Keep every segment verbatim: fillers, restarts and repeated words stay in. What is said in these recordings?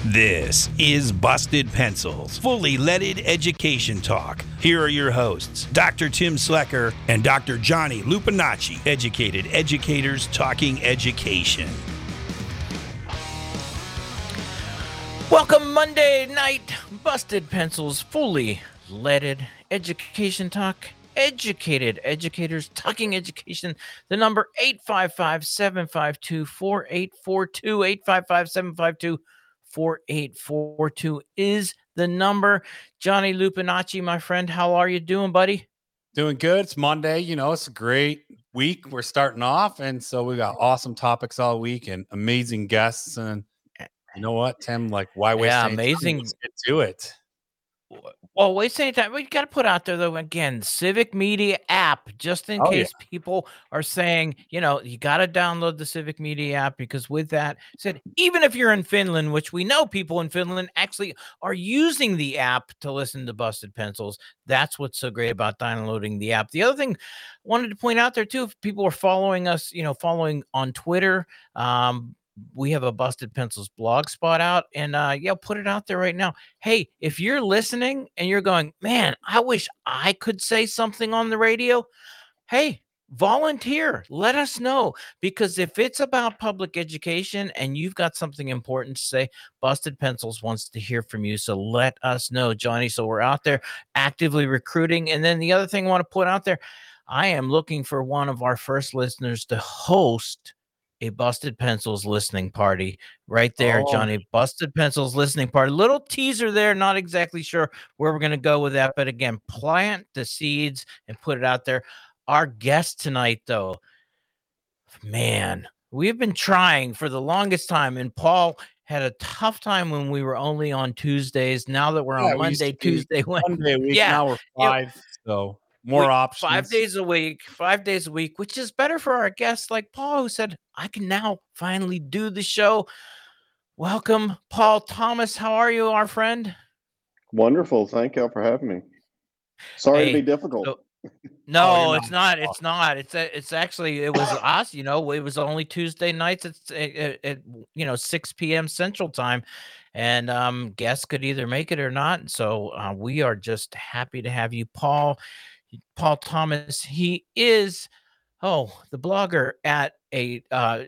This is Busted Pencils, fully leaded education talk. Here are your hosts, Doctor Tim Slecker and Doctor Johnny Lupinacci, educated educators talking education. Welcome Monday night, Busted Pencils, fully leaded education talk. Educated educators talking education. The number eight five five, seven five two, four eight four two, eight five five, seven five two, four eight four two is the number. Johnny Lupinacci, my friend, how are you doing, buddy? Doing good. It's Monday. You know, it's a great week. We're starting off, and so we got awesome topics all week and amazing guests. And you know what, Tim? Like, why waste Yeah, any amazing. time? Let's get to it. Well, wait any time. We got to put out there, though, again, Civic Media app, just in Oh, case people are saying, you know, you got to download the Civic Media app, because with that said, even if you're in Finland, which we know people in Finland actually are using the app to listen to Busted Pencils, that's what's so great about downloading the app. The other thing I wanted to point out there, too, if people are following us, you know, following on Twitter, um, we have a Busted Pencils blog spot out, and uh yeah, put it out there right now. Hey, if you're listening and you're going, man, I wish I could say something on the radio, hey, volunteer, let us know, because if it's about public education and you've got something important to say, Busted Pencils wants to hear from you. So let us know, Johnny. So we're out there actively recruiting. And then the other thing I want to put out there, I am looking for one of our first listeners to host a Busted Pencils listening party right there, Oh. Johnny. Busted Pencils listening party. Little teaser there. Not exactly sure where we're going to go with that. But again, plant the seeds and put it out there. Our guest tonight, though, man, we've been trying for the longest time. And Paul had a tough time when we were only on Tuesdays. Now that we're Yeah, on we used Monday, to be Tuesday, Wednesday. One day a week. Yeah. Now we're five. So more We- options. Five days a week, five days a week, which is better for our guests like Paul, who said, I can now finally do the show. Welcome, Paul Thomas. How are you, our friend? Wonderful. Thank you for having me. Sorry Hey, to be difficult. so- Oh, No, you're it's not. not. It's not. It's a, it's actually it was us. You know, it was only Tuesday nights at, at, at you know six p.m. Central Time, and um, guests could either make it or not. So uh, we are just happy to have you, Paul. Paul Thomas. He is oh the blogger at a uh,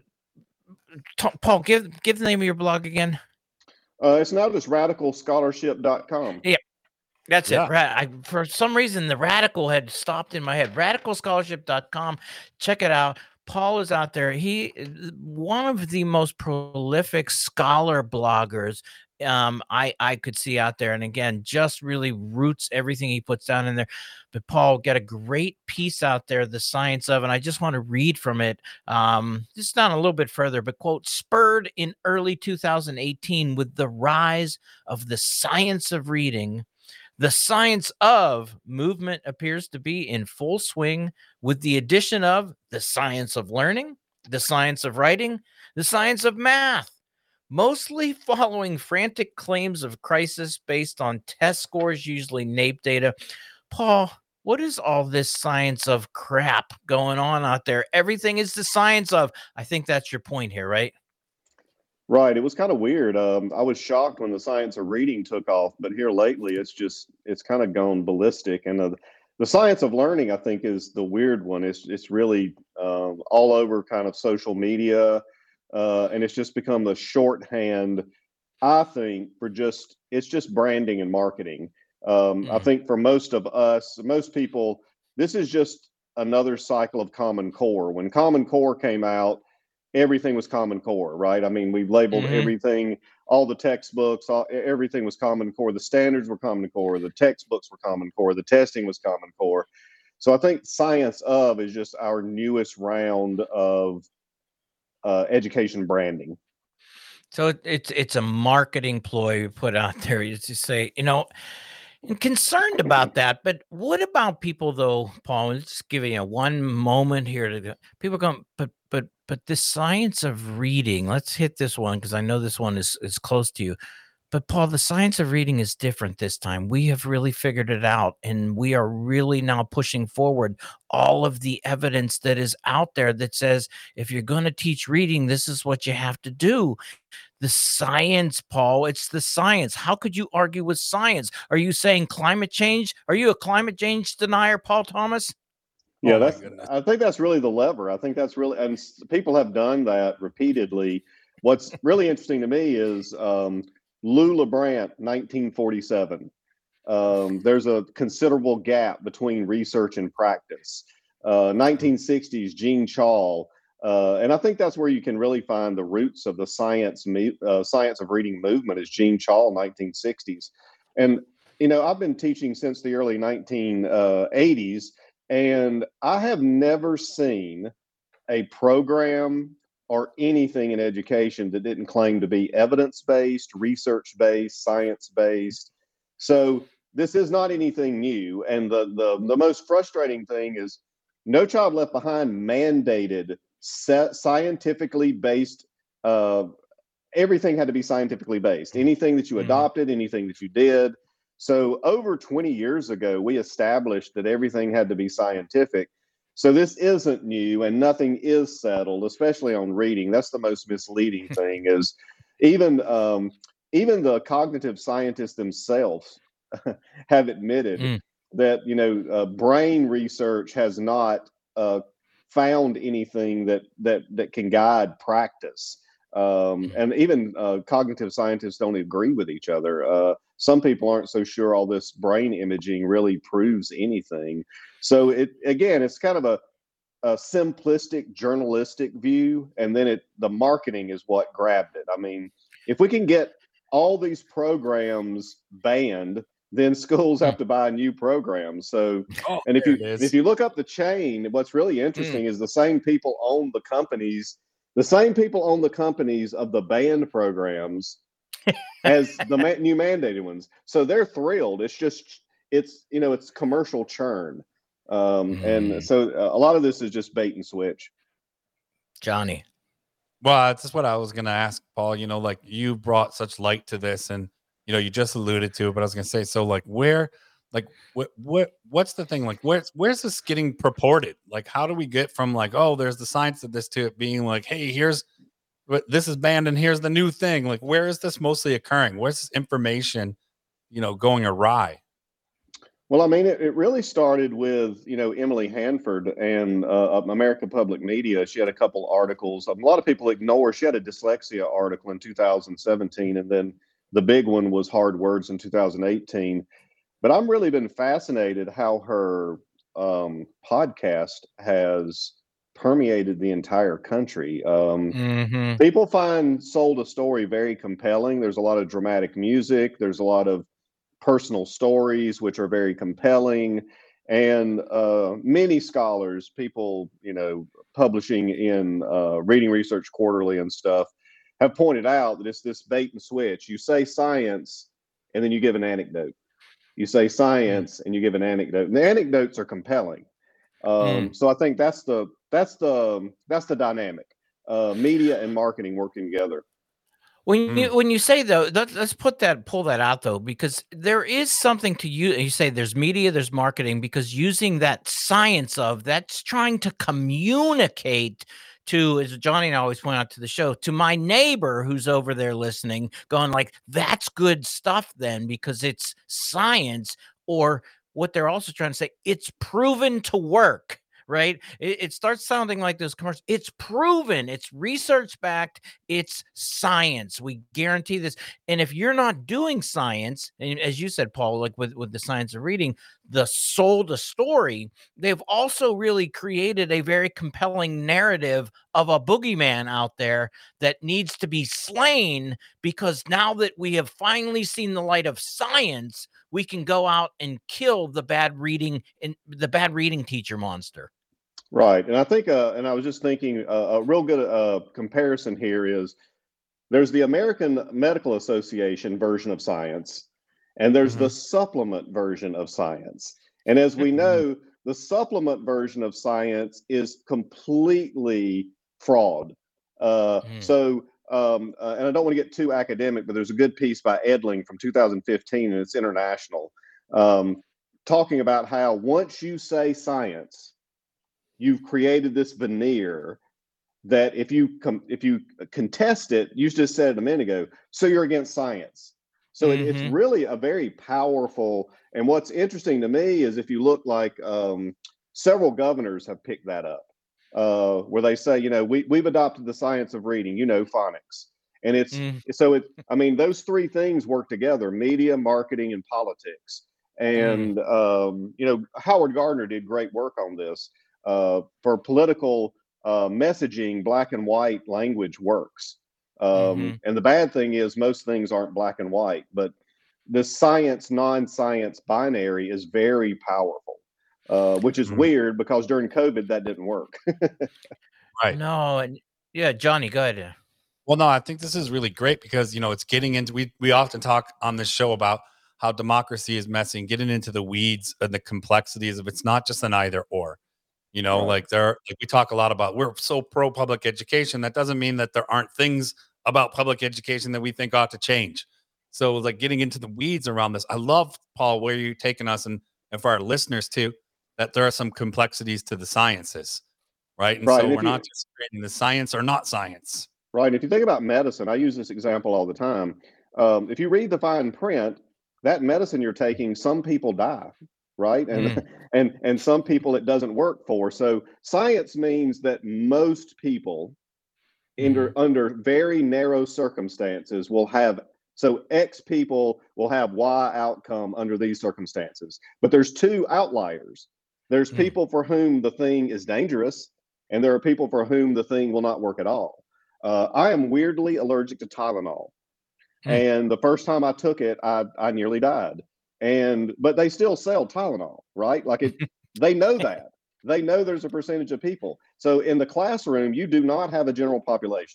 T- Paul. Give give the name of your blog again. Uh, it's now just radical scholarship dot com. Yeah. That's Yeah. it. Ra- I, for some reason, the radical had stopped in my head. radical scholarship dot com. Check it out. Paul is out there. He is one of the most prolific scholar bloggers um, I, I could see out there. And again, just really roots everything he puts down in there. But Paul got a great piece out there, The Science of, and I just want to read from it. Um, just down a little bit further, but quote, spurred in early two thousand eighteen with the rise of the science of reading, the science of movement appears to be in full swing with the addition of the science of learning, the science of writing, the science of math, mostly following frantic claims of crisis based on test scores, usually NAEP data. Paul, what is all this science of crap going on out there? Everything is the science of. I think that's your point here, right? Right. It was kind of weird. Um, I was shocked when the science of reading took off, but here lately, it's just it's kind of gone ballistic. And uh, the science of learning, I think, is the weird one. It's it's really um, all over kind of social media, uh, and it's just become the shorthand, I think, for just it's just branding and marketing. Um, I Mm. think for most of us, most people, this is just another cycle of Common Core. When Common Core came out, everything was Common Core, right? I mean, we've labeled Mhm. everything, all the textbooks, all, everything was Common Core. The standards were Common Core. The textbooks were Common Core. The testing was Common Core. So I think science of is just our newest round of uh, education branding. So it, it's it's a marketing ploy you put out there. You just say, you know, I'm concerned about that. But what about people, though, Paul? Let's just give you a one moment here to go. People going, but but but the science of reading. Let's hit this one because I know this one is is close to you. But Paul, the science of reading is different this time. We have really figured it out, and we are really now pushing forward all of the evidence that is out there that says if you're going to teach reading, this is what you have to do. the science, Paul. It's the science. How could you argue with science? Are you saying climate change? Are you a climate change denier, Paul Thomas? Yeah, Oh my that's. goodness. I think that's really the lever. I think that's really, and s- people have done that repeatedly. What's really interesting to me is um, Lou LeBrandt, nineteen forty-seven. Um, there's a considerable gap between research and practice. Uh, nineteen sixties, Gene Chaul, uh, and I think that's where you can really find the roots of the science me- uh, science of reading movement. Is Gene Chaul, nineteen sixties, and you know I've been teaching since the early nineteen eighties, and I have never seen a program or anything in education that didn't claim to be evidence-based, research-based, science-based. So this is not anything new. And the the, the most frustrating thing is No Child Left Behind mandated set, scientifically based, uh, everything had to be scientifically based. Anything that you Mhm. adopted, anything that you did. So over twenty years ago, we established that everything had to be scientific. So this isn't new, and nothing is settled, especially on reading. That's the most misleading thing. Is even um, even the cognitive scientists themselves have admitted Mm. that you know uh, brain research has not uh, found anything that that that can guide practice. Um, and even uh, cognitive scientists don't agree with each other. Uh, some people aren't so sure all this brain imaging really proves anything. So it again, it's kind of a, a simplistic journalistic view, and then it the marketing is what grabbed it. I mean, if we can get all these programs banned, then schools have to buy new programs. So, Oh, and if there you it is. if you look up the chain, what's really interesting is the same people own the companies. The same people own the companies of the banned programs as the ma- new mandated ones. So they're thrilled. It's just it's you know it's commercial churn, um, and Mm. so uh, a lot of this is just bait and switch. Johnny. Well, that's what I was gonna ask, Paul. You know, like you brought such light to this, and you know, you just alluded to it, but I was gonna say, so like, where, like, what, what, what's the thing? Like, where's, where's this getting purported? Like, how do we get from like, oh, there's the science of this to it being like, hey, here's what this is banned, and here's the new thing. Like, where is this mostly occurring? Where's this information, you know, going awry? Well, I mean, it, it really started with, you know, Emily Hanford and uh, American Public Media. She had a couple articles. A lot of people ignore. She had a dyslexia article in two thousand seventeen, and then the big one was Hard Words in two thousand eighteen. But I'm really been fascinated how her um, podcast has permeated the entire country. Um, Mm-hmm. people find Sold a Story very compelling. There's a lot of dramatic music. There's a lot of personal stories, which are very compelling. And uh, many scholars, people, you know, publishing in uh, Reading Research Quarterly and stuff, have pointed out that it's this bait and switch. You say science, and then you give an anecdote. You say science, and you give an anecdote. And the anecdotes are compelling. Um, Mm. so I think that's the that's the that's the dynamic. Uh, media and marketing working together. When you Mm. when you say though, let, let's put that pull that out though, because there is something to you. You say there's media, there's marketing, because using that science of that's trying to communicate to, as Johnny and I always point out to the show, to my neighbor who's over there listening, going like, that's good stuff then, because it's science, or what they're also trying to say, it's proven to work. Right? It, it starts sounding like those commercials. It's proven, it's research backed, it's science. We guarantee this. And if you're not doing science, and as you said, Paul, like with, with the science of reading, the Sold a Story, they've also really created a very compelling narrative of a boogeyman out there that needs to be slain, because now that we have finally seen the light of science, we can go out and kill the bad reading and the bad reading teacher monster. Right. And I think, uh, and I was just thinking uh, a real good uh, comparison here is there's the American Medical Association version of science, and there's Mm-hmm. the supplement version of science. And as we know, the supplement version of science is completely fraud. Uh, Mm. so, um, uh, and I don't want to get too academic, but there's a good piece by Edling from two thousand fifteen, and it's international, um, talking about how once you say science, you've created this veneer that if you com- if you contest it, you just said it a minute ago, so you're against science. So it, it's Mhm. really a very powerful. And what's interesting to me is if you look like um, several governors have picked that up, uh, where they say, you know, we we've adopted the science of reading, you know, phonics, and it's Mm, so it. I mean, those three things work together: media, marketing, and politics. mm, And um, you know, Howard Gardner did great work on this uh, for political uh, messaging. Black and white language works. Um, mhm. and the bad thing is most things aren't black and white, but the science non-science binary is very powerful, uh, which is Mm, weird because during COVID that didn't work. right. No, and yeah, Johnny, go ahead. Well, no, I think this is really great because, you know, it's getting into, we, we often talk on this show about how democracy is messy and getting into the weeds and the complexities of it's not just an either or, you know, Right. like there, like we talk a lot about, we're so pro public education. That doesn't mean that there aren't things about public education that we think ought to change. So like getting into the weeds around this, I love, Paul, where you're taking us, and, and for our listeners too, that there are some complexities to the sciences, right? And Right. so And we're if not you just creating the science or not science. right, if you think about medicine, I use this example all the time. Um, if you read the fine print, that medicine you're taking, some people die, right? And Mm, and and some people it doesn't work for. So science means that most people under mhm, under very narrow circumstances will have, so X people will have Y outcome under these circumstances. But there's two outliers. There's mm, people for whom the thing is dangerous, and there are people for whom the thing will not work at all. Uh, I am weirdly allergic to Tylenol, mm, and the first time I took it, I I nearly died. And but they still sell Tylenol, right? Like it, they know that. They know there's a percentage of people. So in the classroom, you do not have a general population.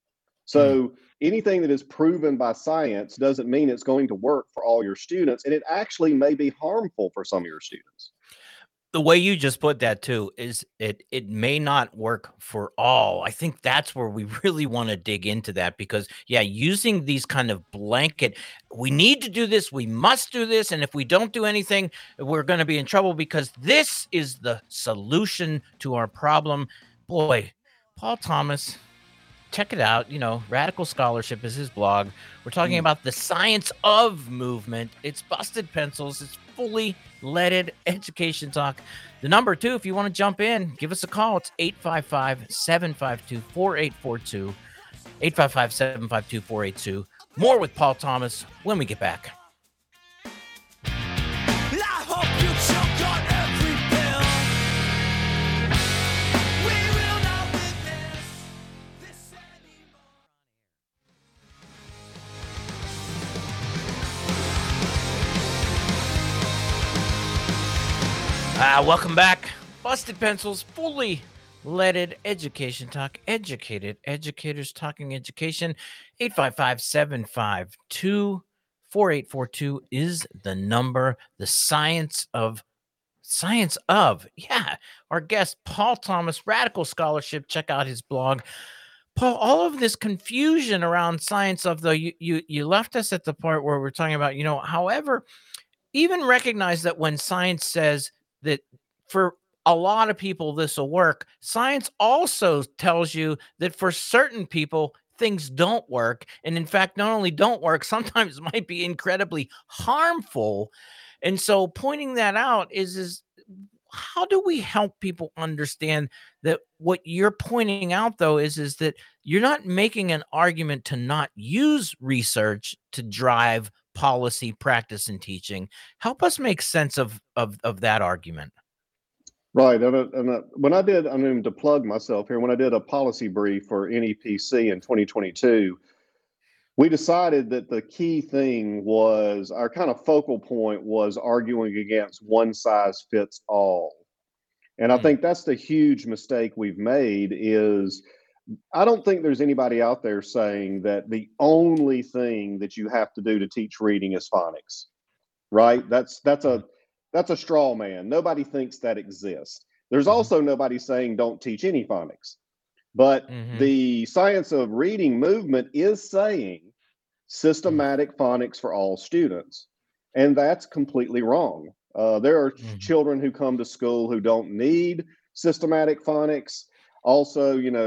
mm. So anything that is proven by science doesn't mean it's going to work for all your students, and it actually may be harmful for some of your students. The way you just put that too is it it may not work for all. I think that's where we really want to dig into that because yeah, using these kind of blanket, we need to do this, we must do this, and if we don't do anything, we're going to be in trouble because this is the solution to our problem. Boy, Paul Thomas, check it out. You know, Radical Scholarship is his blog. We're talking Mm. about the science of movement. It's busted pencils. It's fully leaded education talk. The number two, if you want to jump in, give us a call. It's eight five five, seven five two, four eight four two. eight five five, seven five two, four eight two. More with Paul Thomas when we get back. I hope you choke on every pill. We will not witness this anymore. Ah, welcome back. Busted Pencils, fully leaded education talk. Educated educators talking education. eight five five, seven five two, four eight four two is the number. The science of science of. Yeah. Our guest, Paul Thomas, Radical Scholarship. Check out his blog. Paul, all of this confusion around science of, though, you, you you left us at the part where we're talking about, you know, however, even recognize that when science says that for a lot of people this will work, science also tells you that for certain people things don't work, and in fact not only don't work, sometimes might be incredibly harmful. And so pointing that out is is how do we help people understand that what you're pointing out though is is that you're not making an argument to not use research to drive policy, practice, and teaching. Help us make sense of of of that argument. Right. And, uh, and uh, when I did, I mean, to plug myself here, when I did a policy brief for N E P C in twenty twenty-two, we decided that the key thing was our kind of focal point was arguing against one size fits all. And I Mm, think that's the huge mistake we've made is I don't think there's anybody out there saying that the only thing that you have to do to teach reading is phonics, right? That's that's mm, a that's a straw man. Nobody thinks that exists. There's mhm, also nobody saying don't teach any phonics. But mhm, the science of reading movement is saying mm, systematic phonics for all students. And that's completely wrong. Uh, there are mhm, children who come to school who don't need systematic phonics. Also, you know,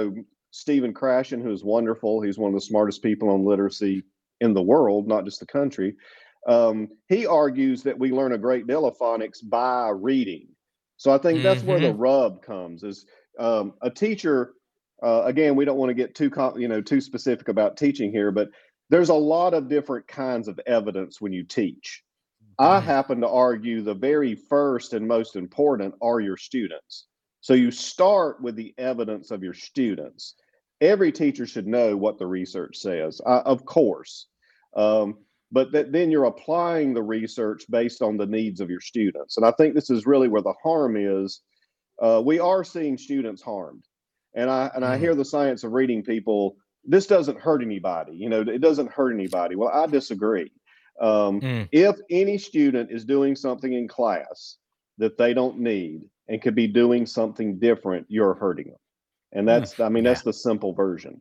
Stephen Krashen, who's wonderful. He's one of the smartest people on literacy in the world, not just the country. Um, he argues that we learn a great deal of phonics by reading. So I think that's where the Mhm. rub comes. Is um, a teacher. Uh, again, we don't want to get too com- you know too specific about teaching here, but there's a lot of different kinds of evidence when you teach. I Mhm. happen to argue the very first and most important are your students. So you start with the evidence of your students. Every teacher should know what the research says, uh, of course, um, but that then you're applying the research based on the needs of your students. And I think this is really where the harm is. Uh, we are seeing students harmed, and I and I Mm. hear the science of reading people. This doesn't hurt anybody, you know. It doesn't hurt anybody. Well, I disagree. Um, Mm. if any student is doing something in class that they don't need and could be doing something different, you're hurting them. And Hmm. that's, I mean, Yeah. that's the simple version.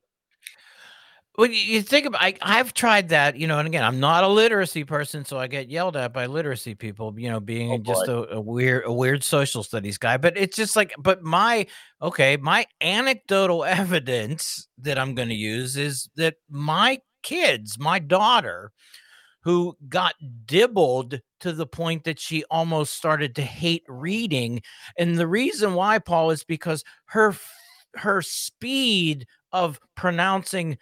Well, you you think about, I, I've tried that, you know, and again, I'm not a literacy person, so I get yelled at by literacy people, you know, being Oh just boy. a, a weird, a weird social studies guy. But it's just like, but my, okay, my anecdotal evidence that I'm going to use is that my kids, my daughter, who got dibbled to the point that she almost started to hate reading. And the reason why, Paul, is because her f- her speed of pronouncing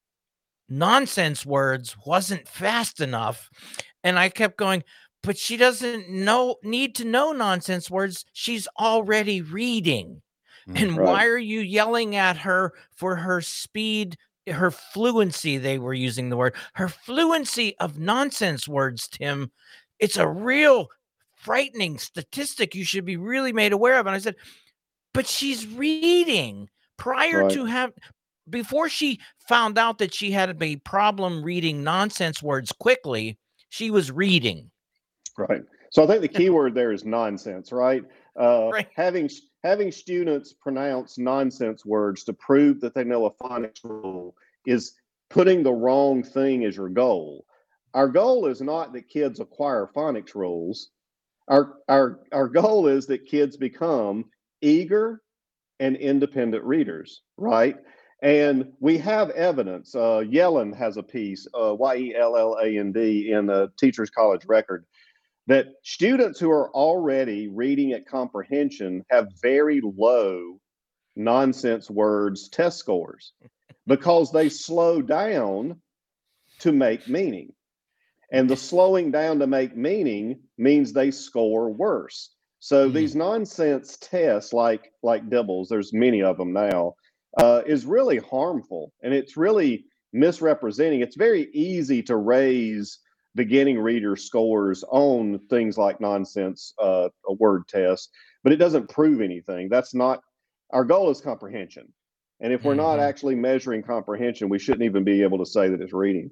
nonsense words wasn't fast enough. And I kept going, but she doesn't know need to know nonsense words. She's already reading. Mm. And Right. why are you yelling at her for her speed, her fluency? They were using the word, her fluency of nonsense words, Tim. It's a real frightening statistic you should be really made aware of. And I said, but she's reading prior Right. to have before she found out that she had a problem reading nonsense words quickly, she was reading. Right. So I think the key word there is nonsense, right? Uh, Right. having having students pronounce nonsense words to prove that they know a phonics rule is putting the wrong thing as your goal. Our goal is not that kids acquire phonics rules. Our our our goal is that kids become eager and independent readers, right? And we have evidence. Uh, Yellen has a piece, uh, Y E L L A N D, in the Teachers College Record, that students who are already reading at comprehension have very low nonsense words test scores because they slow down to make meaning. And the slowing down to make meaning means they score worse. So Mm. these nonsense tests, like like Dibbles, there's many of them now, uh, is really harmful, and it's really misrepresenting. It's very easy to raise beginning reader scores on things like nonsense uh, a word test, but it doesn't prove anything. That's not our goal. Is comprehension, and if we're not Mhm. actually measuring comprehension, we shouldn't even be able to say that it's reading.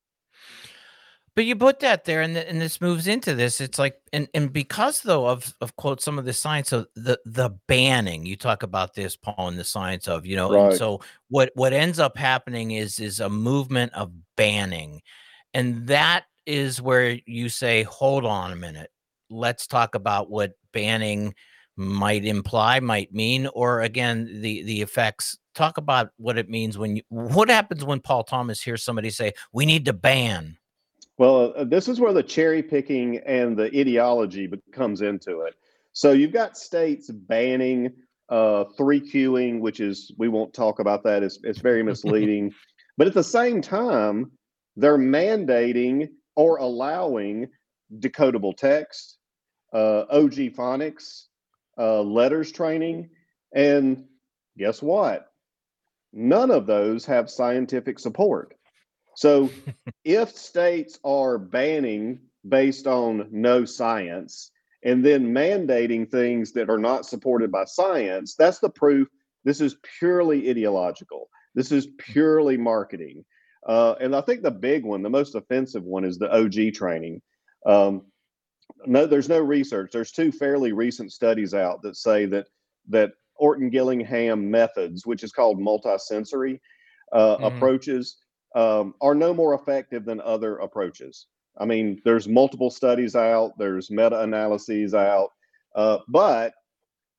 But you put that there, and, th- and this moves into this. It's like, and and because though of of quote some of the science of the the banning, you talk about this, Paul, in the science of, you know, and Right. so what what ends up happening is is a movement of banning, and that is where you say, hold on a minute, let's talk about what banning might imply, might mean, or again the the effects. Talk about what it means when you, what happens when Paul Thomas hears somebody say we need to ban. Well, uh, this is where the cherry picking and the ideology be- comes into it. So you've got states banning uh, three queuing, which is, we won't talk about that. It's, it's very misleading. But at the same time, they're mandating or allowing decodable text, uh, O G phonics, uh, letters training. And guess what? None of those have scientific support. So if states are banning based on no science and then mandating things that are not supported by science, that's the proof this is purely ideological. This is purely marketing. Uh, and I think the big one, the most offensive one, is the O G training. Um, no, there's no research. There's two fairly recent studies out that say that that Orton Gillingham methods, which is called multisensory uh, Mhm. approaches, um, are no more effective than other approaches. I mean, there's multiple studies out, there's meta analyses out, uh, but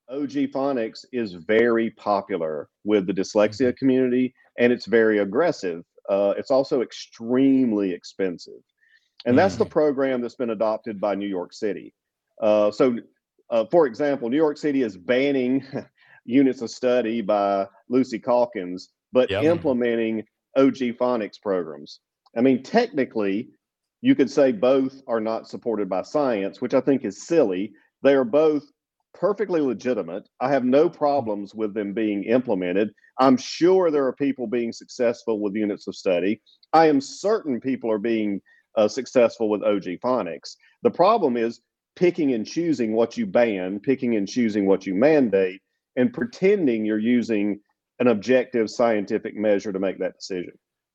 O G Phonics is very popular with the dyslexia Mhm. community, and it's very aggressive. Uh, it's also extremely expensive. And that's the Mm. program that's been adopted by New York City. Uh, so, uh, for example, New York City is banning units of study by Lucy Calkins, but Yep. implementing O G Phonics programs. I mean, technically, you could say both are not supported by science, which I think is silly. They are both perfectly legitimate. I have no problems with them being implemented. I'm sure there are people being successful with units of study. I am certain people are being uh, successful with O G Phonics. The problem is picking and choosing what you ban, picking and choosing what you mandate, and pretending you're using an objective scientific measure to make that decision.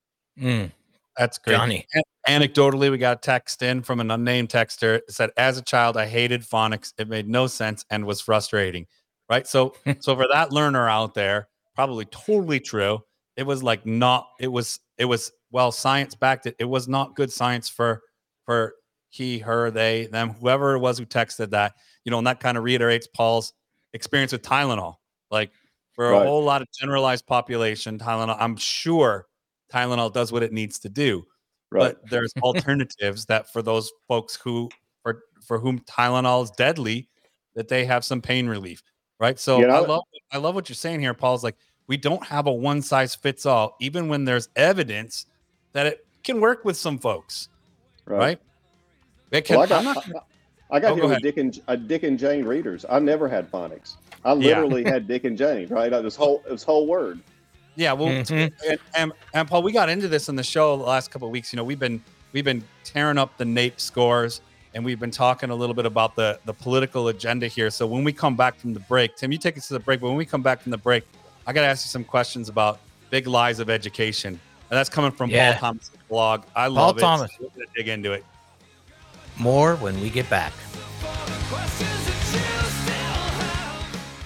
Mm. That's great. Johnny. An- Anecdotally, we got a text in from an unnamed texter. It said, as a child, I hated phonics. It made no sense and was frustrating. Right. So, so for that learner out there, probably totally true. It was like not, it was, it was, well, science backed it. It was not good science for, for he, her, they, them, whoever it was who texted that, you know, and that kind of reiterates Paul's experience with Tylenol. Like for a Right. whole lot of generalized population, Tylenol, I'm sure Tylenol does what it needs to do. Right. But there's alternatives that for those folks who for for whom Tylenol is deadly, that they have some pain relief, right? So You know, I love I love what you're saying here, Paul. Is like we don't have a one size fits all, even when there's evidence that it can work with some folks, right. right? It can. Well, I got, I'm not. I, I got Oh, here go with ahead. Dick and uh, Dick and Jane readers. I never had phonics. I Yeah. literally had Dick and Jane. Right. This whole this whole word. Yeah, well, Mhm. and, and, and Paul, we got into this in the show the last couple of weeks. You know, we've been we've been tearing up the NAEP scores, and we've been talking a little bit about the the political agenda here. So when we come back from the break, Tim, you take us to the break. But when we come back from the break, I got to ask you some questions about big lies of education, and that's coming from Yeah. Paul Thomas' blog. I Paul love it. Thomas. So we're gonna dig into it. More when we get back. Questions that you still have.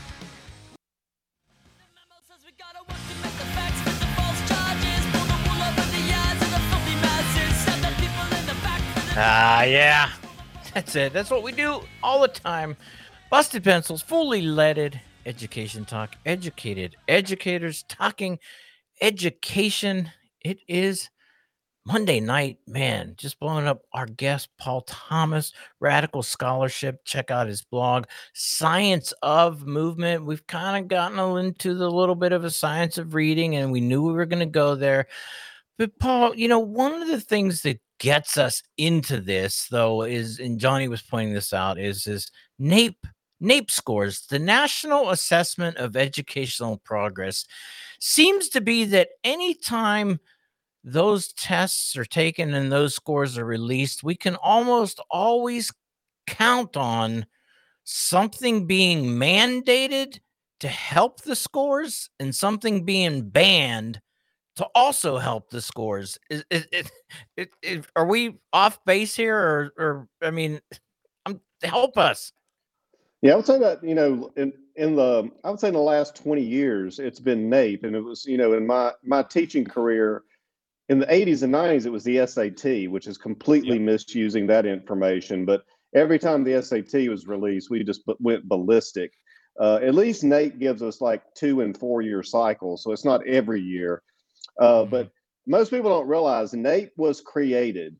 The memo says we gotta work to make the facts fit the false charges. Pull the wool over the eyes of the filthy masses. Stab the people in the back for the Ah, yeah. That's it. That's what we do all the time. Busted Pencils, fully leaded education talk, educated educators talking education. It is Monday night, man, just blowing up our guest, Paul Thomas, Radical Scholarship. Check out his blog, Science of Movement. We've kind of gotten a- into the little bit of a science of reading, and we knew we were going to go there. But Paul, you know, one of the things that gets us into this, though, is, and Johnny was pointing this out, is is NAEP NAEP scores, the National Assessment of Educational Progress. Seems to be that anytime those tests are taken and those scores are released, we can almost always count on something being mandated to help the scores and something being banned to also help the scores. Is, is, is, is- is- are we off base here, or, or I mean, um, help us? Yeah, I would say that, you know, in in the I would say in the last twenty years, it's been NAEP, and it was, you know, in my my teaching career in the eighties and nineties, it was the S A T, which is completely misusing that information. But every time the S A T was released, we just b- went ballistic. Uh, at least NAEP gives us like two and four year cycles, so it's not every year. Uh, but most people don't realize NAEP was created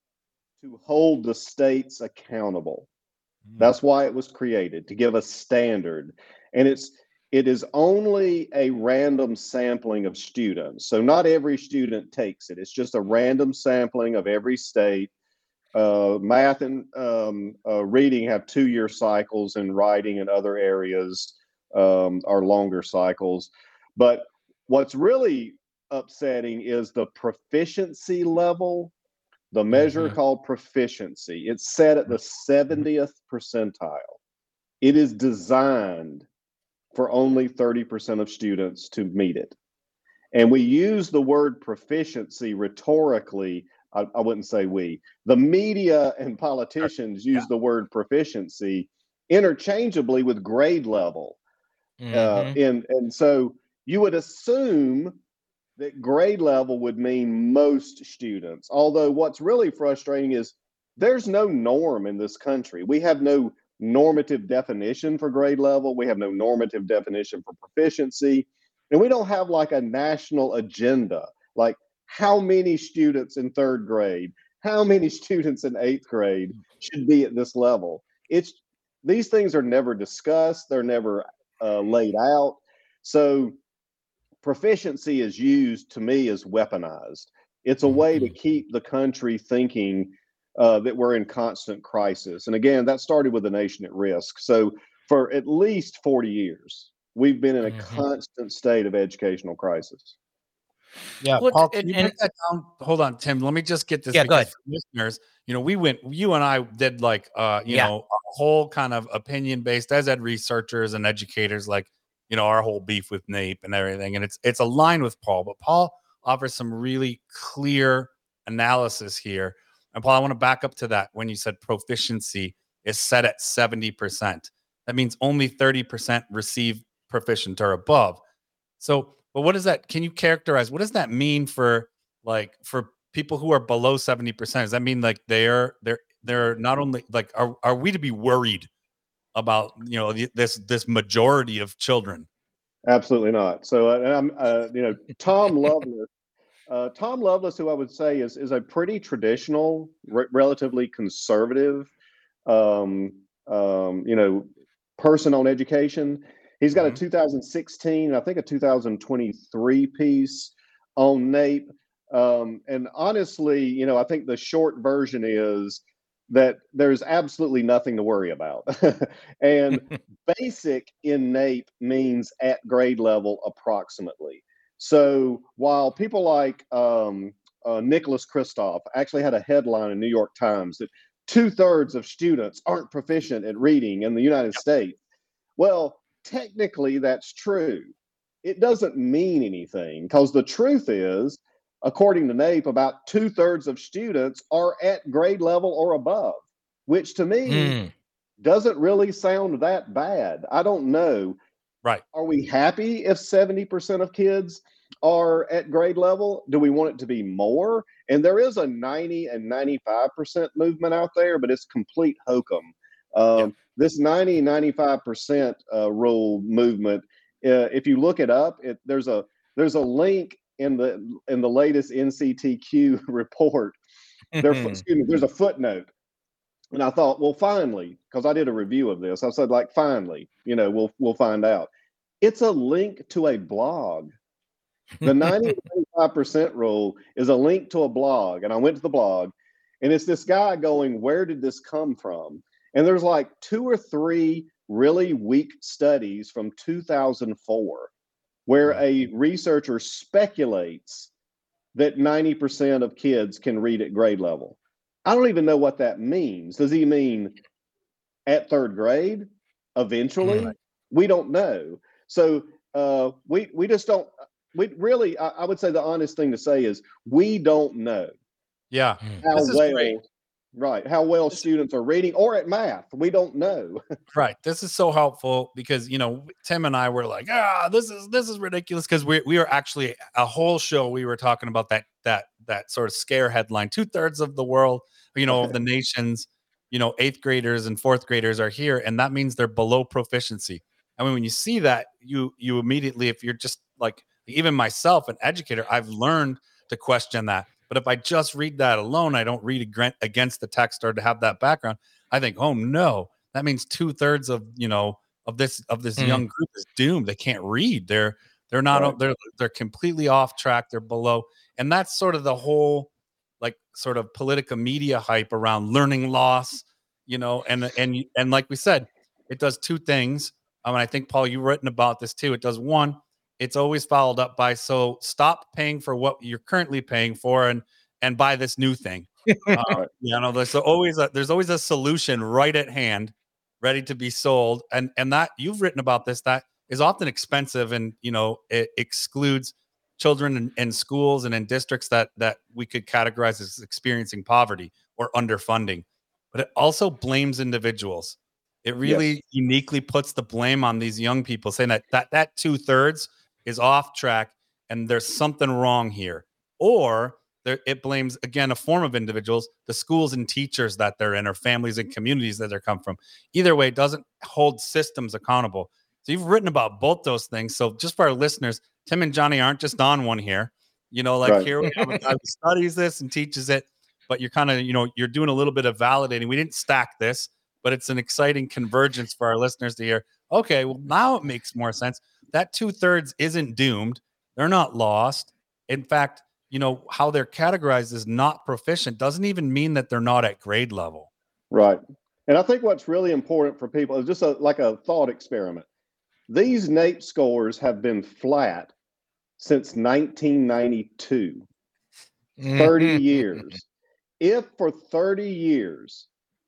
to hold the states accountable. That's why it was created, to give a standard. And it's it is only a random sampling of students. So not every student takes it. It's just a random sampling of every state. Uh, math and um, uh, reading have two-year cycles, and writing and other areas um, are longer cycles. But what's really upsetting is the proficiency level, the measure Mhm. called proficiency. It's set at the seventieth percentile. It is designed for only thirty percent of students to meet it. And we use the word proficiency rhetorically. I, I wouldn't say we. The media and politicians use the word proficiency interchangeably with grade level. Uh, Mhm. and, and so you would assume that grade level would mean most students. Although what's really frustrating is there's no norm in this country. We have no normative definition for grade level. We have no normative definition for proficiency. And we don't have like a national agenda, like how many students in third grade, how many students in eighth grade should be at this level. It's these things are never discussed. They're never uh, laid out. So proficiency is used to me as weaponized. It's a way to keep the country thinking uh, that we're in constant crisis. And again, that started with the nation at risk. So for at least forty years, we've been in a Mhm. constant state of educational crisis. Yeah, Well, Paul, and- can you and- break that down? Hold on, Tim. Let me just get this Yeah, go because for listeners, you know, we went, you and I did like, uh, you Yeah. know, a whole kind of opinion based as ed researchers and educators, like, you know, our whole beef with NAEP and everything, and it's it's aligned with Paul. But Paul offers some really clear analysis here. And Paul, I want to back up to that when you said proficiency is set at seventy percent. That means only thirty percent receive proficient or above. So, but what does that, can you characterize, what does that mean for like, for people who are below seventy percent? Does that mean like they're, they're, they're not only like, are, are we to be worried about, you know, the- this, this majority of children? Absolutely not. So, uh, and I'm, uh, you know, Tom Lovelace, uh, Tom Lovelace, who I would say is is a pretty traditional, re- relatively conservative, um, um, you know, person on education. He's got Mhm. a two thousand sixteen, I think a two thousand twenty-three piece on NAEP. Um, and honestly, you know, I think the short version is that there's absolutely nothing to worry about. And basic in NAEP means at grade level approximately. So while people like um, uh, Nicholas Kristof actually had a headline in New York Times that two thirds of students aren't proficient at reading in the United States. Well, technically that's true. It doesn't mean anything because the truth is, according to NAEP, about two thirds of students are at grade level or above, which to me Mm. doesn't really sound that bad. I don't know. Right. Are we happy if seventy percent of kids are at grade level? Do we want it to be more? And there is a ninety and ninety-five percent movement out there, but it's complete hokum. Um, Yeah. This ninety, ninety-five percent uh, rule movement, uh, if you look it up, it, there's a there's a link in the in the latest N C T Q report. There, excuse me, there's a footnote. And I thought, well, finally, because I did a review of this, I said, like, finally, you know, we'll we'll find out. It's a link to a blog. The ninety to ninety-five percent rule is a link to a blog. And I went to the blog, and it's this guy going, where did this come from? And there's like two or three really weak studies from two thousand four where a researcher speculates that ninety percent of kids can read at grade level. I don't even know what that means. Does he mean at third grade? Eventually? Right. We don't know. So uh, we we just don't. We really, I, I would say the honest thing to say is we don't know Yeah. how This is well, great. right? How well students are reading or at math. We don't know. Right. This is so helpful because, you know, Tim and I were like, ah, this is this is ridiculous because we we are actually a whole show. We were talking about that that that sort of scare headline. Two thirds of the world, you know, of the nation's, you know, eighth graders and fourth graders are here, and that means they're below proficiency. I mean, when you see that, you you immediately, if you're just like, even myself, an educator, I've learned to question that. But if I just read that alone, I don't read ag- against the text or to have that background. I think, oh no, that means two thirds of you know of this of this Mm. young group is doomed. They can't read. They're they're not. Right. They're they're completely off track. They're below, and that's sort of the whole like sort of politica media hype around learning loss. You know, and and and like we said, it does two things. Um, and I think Paul, you've written about this too. It does one. It's always followed up by, so stop paying for what you're currently paying for and and buy this new thing. Uh, you know, there's always a, there's always a solution right at hand, ready to be sold. And and that you've written about this, that is often expensive, and you know it excludes children in, in schools and in districts that that we could categorize as experiencing poverty or underfunding. But it also blames individuals. It really Yes. uniquely puts the blame on these young people, saying that that that two thirds is off track and there's something wrong here. Or there, it blames, again, a form of individuals, the schools and teachers that they're in, or families and communities that they come from. Either way, it doesn't hold systems accountable. So you've written about both those things. So just for our listeners, Tim and Johnny aren't just on one here. You know, like Right. here we have a guy who studies this and teaches it, but you're kind of, you know, you're doing a little bit of validating. We didn't stack this, but it's an exciting convergence for our listeners to hear. Okay, well, now it makes more sense. That two thirds isn't doomed. They're not lost. In fact, you know, how they're categorized as not proficient doesn't even mean that they're not at grade level. Right. And I think what's really important for people is just a, like a thought experiment. These NAEP scores have been flat since nineteen ninety-two, thirty years. If for thirty years,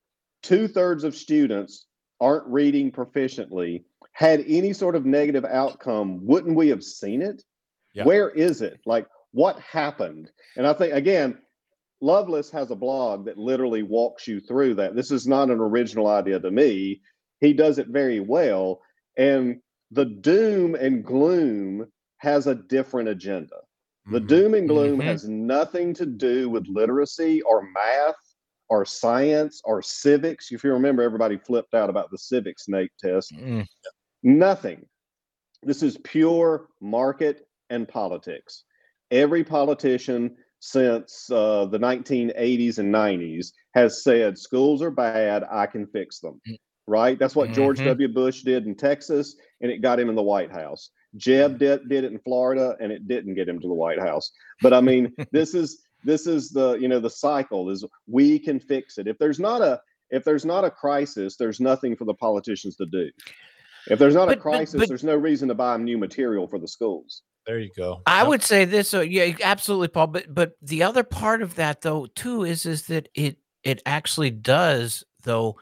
two thirds of students aren't reading proficiently, had any sort of negative outcome, wouldn't we have seen it? Yeah. Where is it? Like, what happened? And I think, again, Lovelace has a blog that literally walks you through that. This is not an original idea to me. He does it very well. And the doom and gloom has a different agenda. The Mhm. doom and gloom Mhm. has nothing to do with literacy or math or science or civics. If you remember, everybody flipped out about the civics NAEP test. Mm. Nothing. This is pure market and politics. Every politician since uh, the nineteen eighties and nineties has said schools are bad, I can fix them. Mm. Right? That's what George Mhm. W. Bush did in Texas, and it got him in the White House. Jeb did, did it in Florida, and it didn't get him to the White House. But I mean, this is this is the you know the cycle is we can fix it. If there's not a if there's not a crisis, there's nothing for the politicians to do. If there's not a But- but- crisis, but- there's no reason to buy new material for the schools. There you go. I Yep. would say this. So yeah, absolutely, Paul. But but the other part of that though too is is that it it actually does though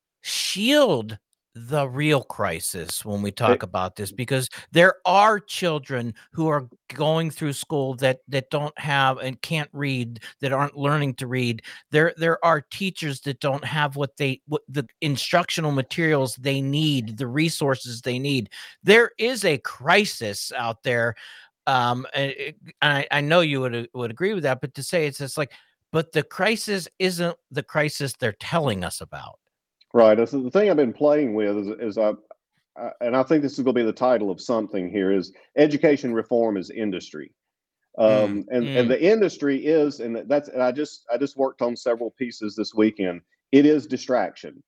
shield the real crisis when we talk about this, because there are children who are going through school that that don't have and can't read, that aren't learning to read. There there are teachers that don't have what they what the instructional materials they need, the resources they need. There is a crisis out there. Um, and it- I, I know you would would agree with that, but to say it's just like, but the crisis isn't the crisis they're telling us about. Right. So the thing I've been playing with is, is I, I, and I think this is going to be the title of something here, is education reform is industry. Um, and, Mm. and the industry is, and that's, and I just, I just worked on several pieces this weekend. It is distraction.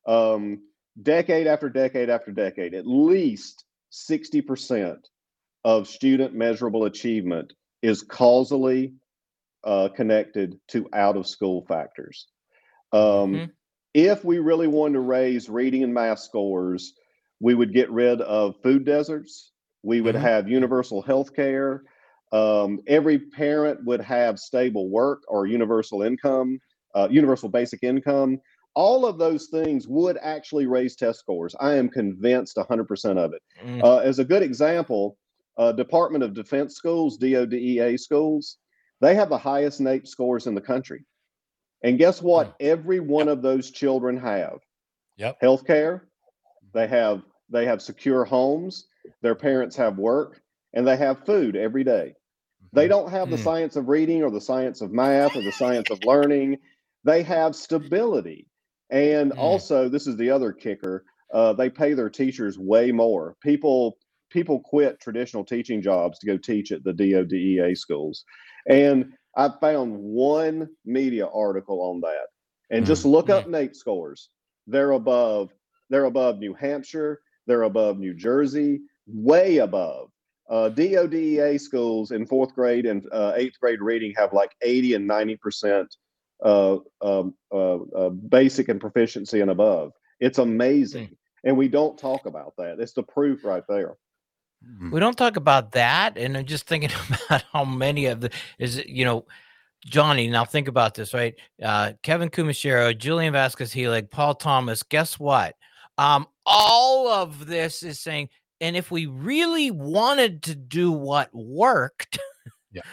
Um, decade after decade after decade, at least sixty percent of student measurable achievement is causally uh, connected to out of school factors. Um, Mhm. If we really wanted to raise reading and math scores, we would get rid of food deserts. We would Mhm. have universal health care. Um, every parent would have stable work or universal income, uh, universal basic income. All of those things would actually raise test scores. I am convinced one hundred percent of it. Mm. Uh, as a good example, uh, Department of Defense schools, D O D E A schools, they have the highest NAEP scores in the country. And guess what? Every one of those children have Yep. healthcare. They have they have secure homes. Their parents have work, and they have food every day. They don't have the Mm. science of reading or the science of math or the science of learning. They have stability. And Mm. also, this is the other kicker, uh, they pay their teachers way more. People people quit traditional teaching jobs to go teach at the D O D E A schools. And I found one media article on that. And just look up NAEP scores. They're above, they're above New Hampshire, they're above New Jersey, way above. Uh, D O D E A schools in fourth grade and uh, eighth grade reading have like eighty and ninety percent uh, um, uh, uh, basic and proficiency and above. It's amazing. And we don't talk about that. It's the proof right there. Mhm. We don't talk about that, and I'm just thinking about how many of the is it, you know, Johnny. Now think about this, right? Uh, Kevin Kumashiro, Julian Vasquez Helig, Paul Thomas. Guess what? Um, all of this is saying, and if we really wanted to do what worked, Yeah.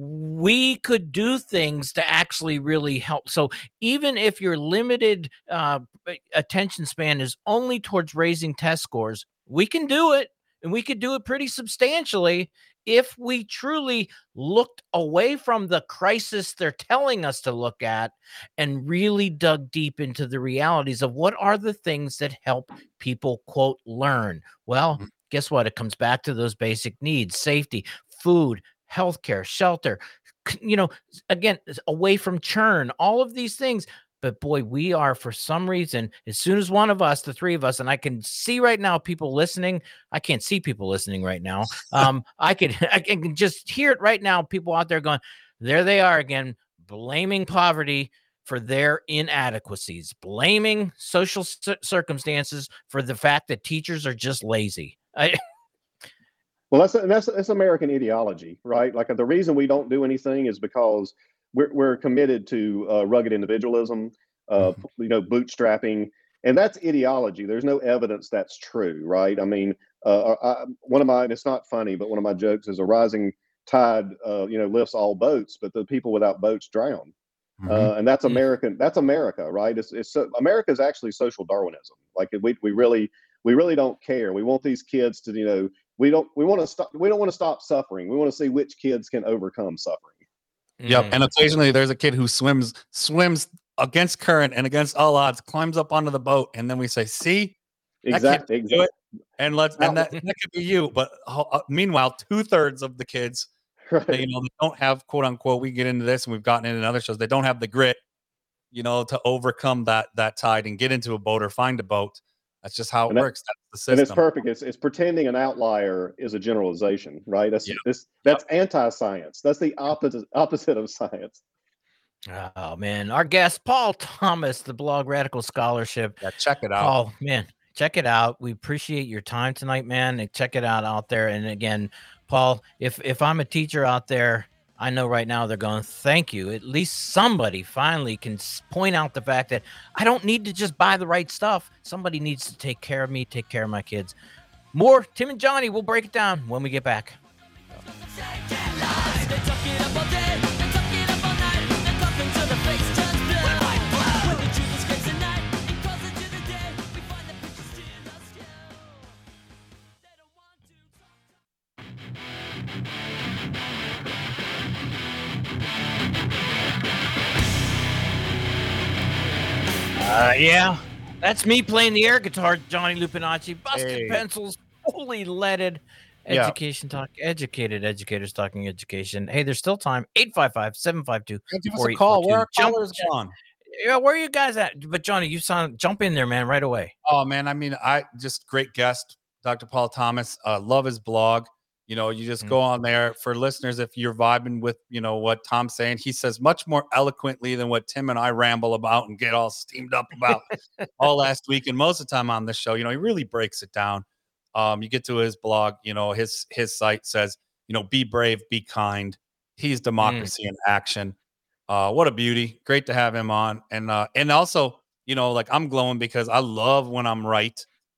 we could do things to actually really help. So even if your limited uh, attention span is only towards raising test scores, we can do it. And we could do it pretty substantially if we truly looked away from the crisis they're telling us to look at and really dug deep into the realities of what are the things that help people, quote, learn. Well, Mhm. guess what? It comes back to those basic needs: safety, food, healthcare, shelter, c- you know, s- again, s- away from churn, all of these things. But boy, we are, for some reason, as soon as one of us, the three of us, and I can see right now people listening, I can't see people listening right now. Um, I could, I can just hear it right now. People out there going, there they are again, blaming poverty for their inadequacies, blaming social cir- circumstances for the fact that teachers are just lazy. I, Well, that's that's that's American ideology, right? Like the reason we don't do anything is because we're we're committed to uh, rugged individualism, uh, Mhm. you know, bootstrapping, and that's ideology. There's no evidence that's true, right? I mean, uh, I, one of my it's not funny, but one of my jokes is a rising tide, uh, you know, lifts all boats, but the people without boats drown. Mhm. Uh, and that's Mm. American. That's America, right? It's, it's so, America is actually social Darwinism. Like we we really we really don't care. We want these kids to, you know, we don't we want to stop. We don't want to stop suffering. We want to see which kids can overcome suffering. Yep. Mm. And occasionally there's a kid who swims swims against current and against all odds, climbs up onto the boat, and then we say, "See, that kid Exactly. can do Exactly. it." And let's and that that could be you. But ho- uh, meanwhile, two thirds of the kids, they, Right. you know, they don't have, quote unquote. We get into this, and we've gotten into other shows. They don't have the grit, you know, to overcome that that tide and get into a boat or find a boat. That's just how it And that works. That's the and it's system. perfect. It's it's pretending an outlier is a generalization, right? That's Yeah. this Yep. that's anti-science. That's the opposite opposite of science. Oh man, our guest Paul Thomas, the blog Radical Scholarship. Yeah. Check it out. Paul, man, check it out. We appreciate your time tonight, man. And check it out out there. And again, Paul, if if I'm a teacher out there, I know right now they're going, thank you. At least somebody finally can s- point out the fact that I don't need to just buy the right stuff. Somebody needs to take care of me, take care of my kids. More Tim and Johnny. We'll break it down when we get back. They talk it up all day, they talk it up all night, they talk until the face turns blue. When the truth escapes at night and calls into the day, we find the pictures still askew. They don't want to talk. Uh, yeah, that's me playing the air guitar, Johnny Lupinacci. Busted Hey. pencils, fully leaded. Yeah. Education talk, educated educators talking education. Hey, there's still time. eight five five, seven five two, Yeah, give us four a eight four call. two. Where are Jump, callers gone? yeah, where are you guys at? But Johnny, you sound jump in there, man, right away. Oh man, I mean, I just great guest, Doctor Paul Thomas. Uh, love his blog. You know, you just Mm. go on there for listeners. If you're vibing with, you know, what Tom's saying, he says much more eloquently than what Tim and I ramble about and get all steamed up about all last week. And most of the time on this show, you know, he really breaks it down. Um, you get to his blog, you know, his his site says, you know, be brave, be kind. He's democracy in action. Uh, what a beauty! Great to have him on, and uh, and also, you know, like I'm glowing because I love when I'm right.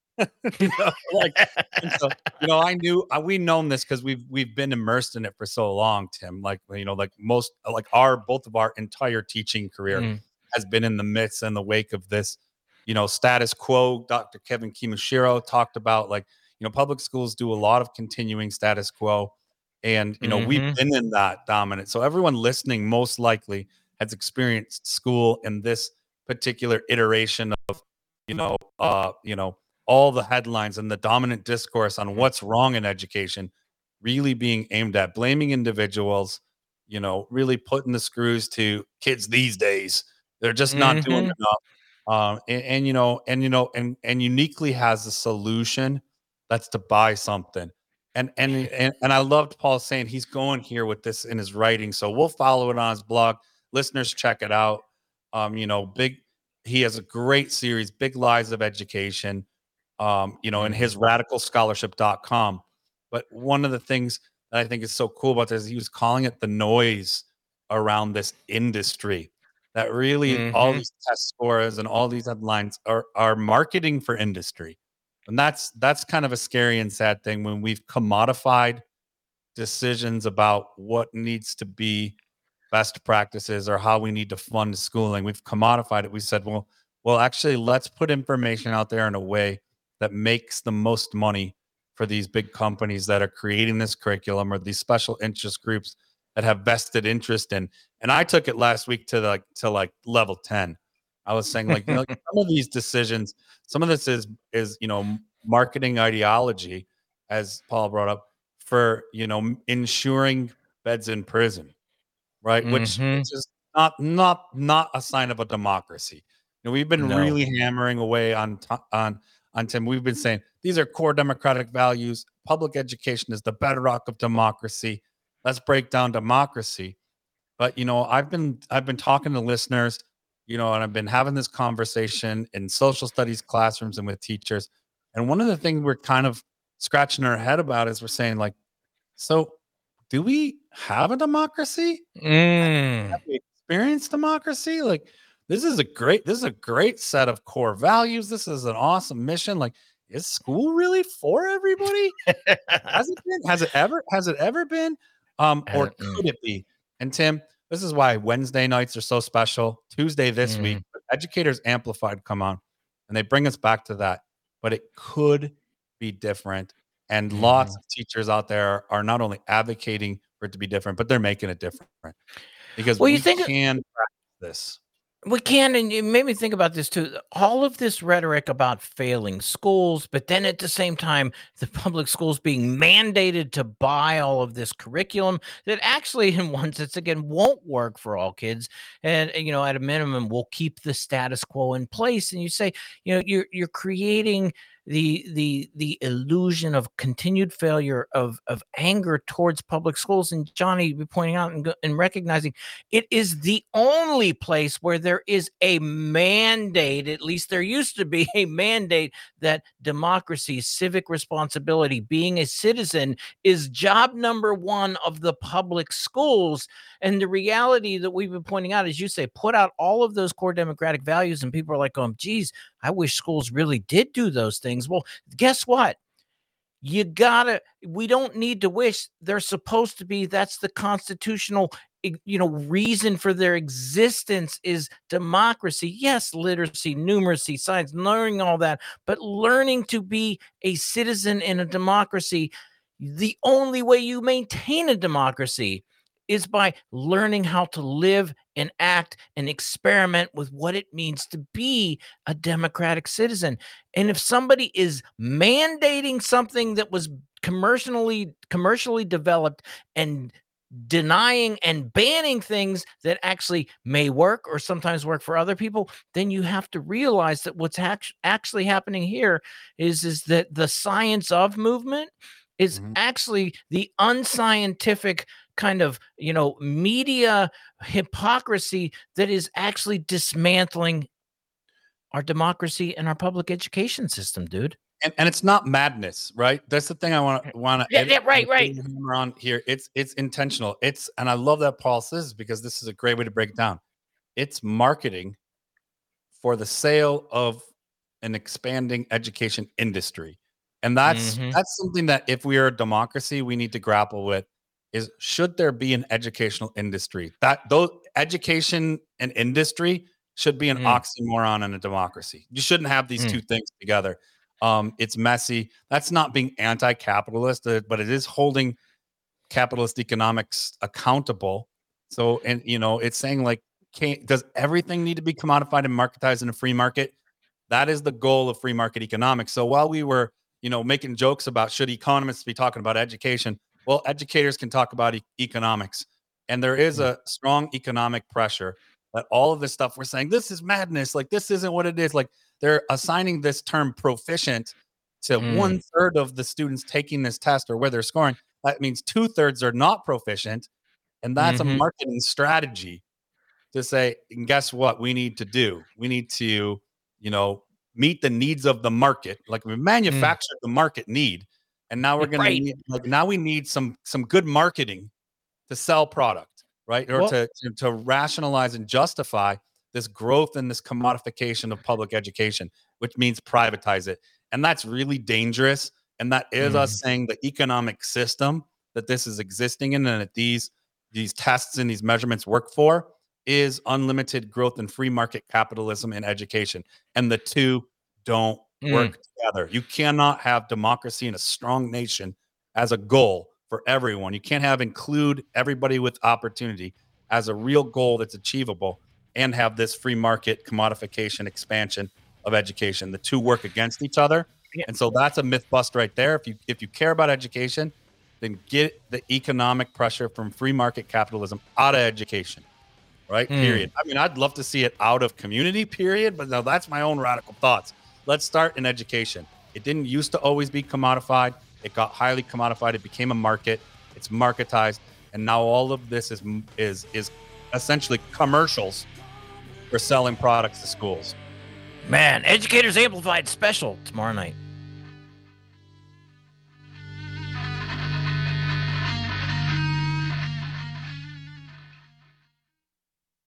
You know, like, and so, you know, I knew uh, we known this because we've we've been immersed in it for so long, Tim. Like, you know, like most, like our both of our entire teaching career Mm. has been in the midst and the wake of this, you know, status quo. Doctor Kevin Kimishiro talked about, like, you know, public schools do a lot of continuing status quo. And, you know, we've Mhm. been in that dominant. So everyone listening most likely has experienced school in this particular iteration of, you know, uh, you know, all the headlines and the dominant discourse on what's wrong in education really being aimed at blaming individuals, you know, really putting the screws to kids these days. They're just not doing Mhm. enough. Um, and, and you know, and you know, and and uniquely has a solution that's to buy something. And and and, and I loved Paul saying he's going here with this in his writing. So we'll follow it on his blog. Listeners, check it out. Um, you know, big he has a great series, Big Lies of Education, um, you know, in his radical scholarship dot com. But one of the things that I think is so cool about this is he was calling it the noise around this industry. That really all Mhm. these test scores and all these headlines are are marketing for industry. And that's that's kind of a scary and sad thing when we've commodified decisions about what needs to be best practices or how we need to fund schooling. We've commodified it. We said, well, well, actually, let's put information out there in a way that makes the most money for these big companies that are creating this curriculum or these special interest groups that have vested interest in. And I took it last week to like to like level ten. I was saying like, you know, some of these decisions, some of this is is you know marketing ideology, as Paul brought up, for you know ensuring beds in prison, right? Which, Mhm. which is not not not a sign of a democracy. You know, we've been No. really hammering away on t- on on Tim. We've been saying these are core democratic values. Public education is the bedrock of democracy. Let's break down democracy. But you know, I've been I've been talking to listeners, you know, and I've been having this conversation in social studies classrooms and with teachers. And one of the things we're kind of scratching our head about is we're saying like, so do we have a democracy? Mm. Have we experienced democracy? Like, this is a great, this is a great set of core values. This is an awesome mission. Like, is school really for everybody? Has it been? Has it ever? Has it ever been? Um, or Uh, could it be? And Tim, this is why Wednesday nights are so special. Tuesday this Mhm. week, Educators Amplified come on, and they bring us back to that. But it could be different. And lots Mhm. of teachers out there are not only advocating for it to be different, but they're making it different because Well, you we think can practice this. we can, and it made me think about this too. All of this rhetoric about failing schools, but then at the same time, the public schools being mandated to buy all of this curriculum that actually, in one sense, again, won't work for all kids. And and, you know, at a minimum, will keep the status quo in place. And you say, you know, you're you're creating the the the illusion of continued failure of of anger towards public schools. And Johnny, you're pointing out and, go- and recognizing it is the only place where there is a mandate, at least there used to be a mandate, that democracy, civic responsibility, being a citizen is job number one of the public schools. And the reality that we've been pointing out, as you say, put out all of those core democratic values, and people are like, oh, geez, I wish schools really did do those things. Well, guess what? You gotta, we don't need to wish. They're supposed to be. That's the constitutional, eh, you know, reason for their existence is democracy. Yes, literacy, numeracy, science, learning all that, but learning to be a citizen in a democracy. The only way you maintain a democracy is by learning how to live and act and experiment with what it means to be a democratic citizen. And if somebody is mandating something that was commercially commercially developed and denying and banning things that actually may work or sometimes work for other people, then you have to realize that what's act- actually happening here is is that the science of movement is Mhm. actually the unscientific kind of, you know, media hypocrisy that is actually dismantling our democracy and our public education system, dude. And, and it's not madness, right? That's the thing I want to want to Yeah, yeah, right, right. on here. It's it's intentional. It's and I love that Paul says because this is a great way to break it down. It's marketing for the sale of an expanding education industry. And that's Mhm. that's something that if we are a democracy, we need to grapple with is should there be an educational industry? That those education and industry should be an Mm. oxymoron in a democracy. You shouldn't have these Mm. two things together. Um, it's messy. That's not being anti-capitalist, uh, but it is holding capitalist economics accountable. So, and you know, it's saying like, can't does everything need to be commodified and marketized in a free market? That is the goal of free market economics. So while we were, you know, making jokes about should economists be talking about education, well, educators can talk about e- economics, and there is Mm. a strong economic pressure that all of this stuff we're saying this is madness. Like this isn't what it is. Like they're assigning this term proficient to Mm. one third of the students taking this test or where they're scoring. That means two thirds are not proficient, and that's a Mhm. marketing strategy to say, and guess what we need to do? We need to, you know, meet the needs of the market. Like we manufactured the market need, and now we're gonna Right. need like now we need some some good marketing to sell product, right? Or Well- to, to to rationalize and justify this growth and this commodification of public education, which means privatize it. And that's really dangerous. And that is Mm. us saying the economic system that this is existing in and that these these tests and these measurements work for is unlimited growth and free market capitalism in education. And the two don't work together. You cannot have democracy in a strong nation as a goal for everyone. You can't have include everybody with opportunity as a real goal that's achievable and have this free market commodification expansion of education. The two work against each other. Yeah. And so that's a myth bust right there. If you if you care about education, then get the economic pressure from free market capitalism out of education. Right? Mm. Period. I mean, I'd love to see it out of community, period, but now that's my own radical thoughts. Let's start in education. It didn't used to always be commodified. It got highly commodified. It became a market. It's marketized, and now all of this is is is essentially commercials for selling products to schools. Man, Educators Amplified special tomorrow night.